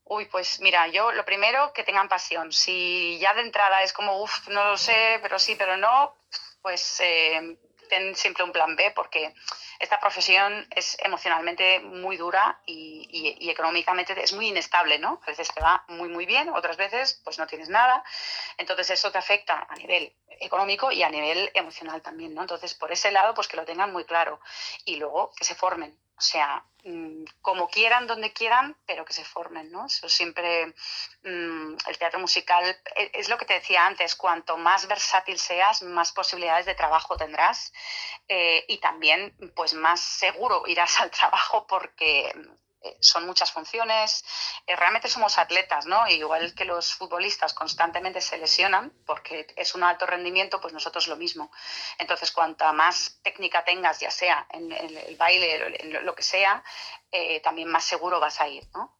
Uy, pues mira, yo lo primero que tengan pasión. Si ya de entrada es como, uff, no lo sé, pero sí, pero no, pues ten siempre un plan B porque esta profesión es emocionalmente muy dura y económicamente es muy inestable, ¿no? A veces te va muy, muy bien, otras veces pues no tienes nada. Entonces eso te afecta a nivel económico y a nivel emocional también, ¿no? Entonces por ese lado pues que lo tengan muy claro y luego que se formen, o sea, como quieran, donde quieran, pero que se formen, ¿no? Eso siempre, el teatro musical, es lo que te decía antes, cuanto más versátil seas, más posibilidades de trabajo tendrás y también pues más seguro irás al trabajo porque son muchas funciones, realmente somos atletas, ¿no? Igual que los futbolistas constantemente se lesionan porque es un alto rendimiento, pues nosotros lo mismo. Entonces, cuanta más técnica tengas, ya sea en el baile, en lo que sea, también más seguro vas a ir, ¿no?